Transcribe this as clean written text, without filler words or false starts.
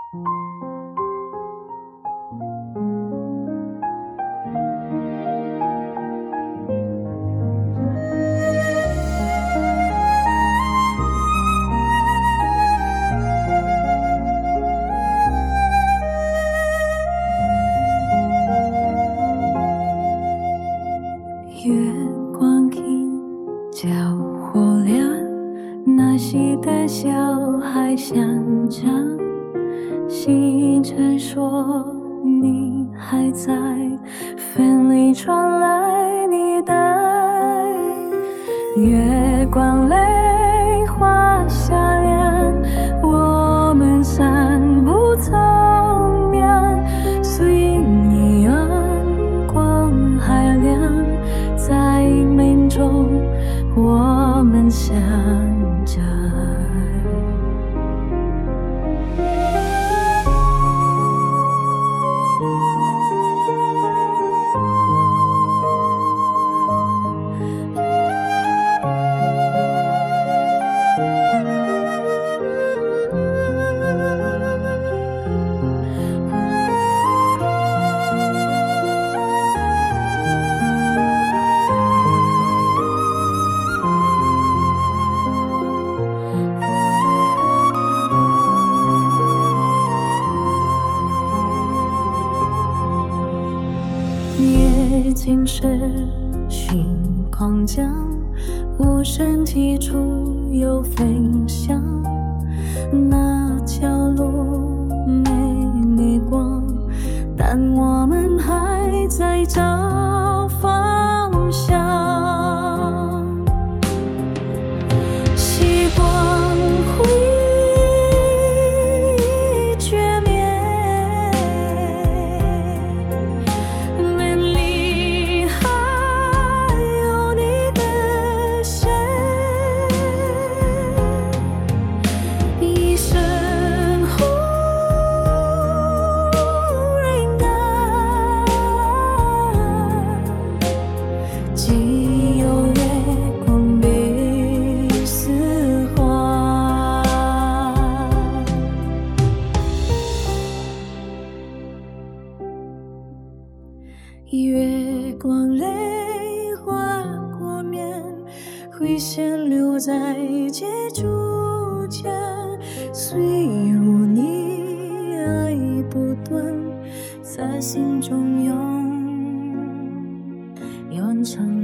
月光映照火亮，那时的小孩想家。星辰说你还在，风里传来你的月光泪花下脸，我们散步走面，随你阳光还亮，在梦中我们相见。夜静时星空降，无声提出有分享，那条路没你光，但我们还在找方向。时光会决灭，梦里还有你的身，一生忽然感，只有月光被丝滑。月光泪划过面，会先留在街竹间，虽如你爱不断，在心中永远长。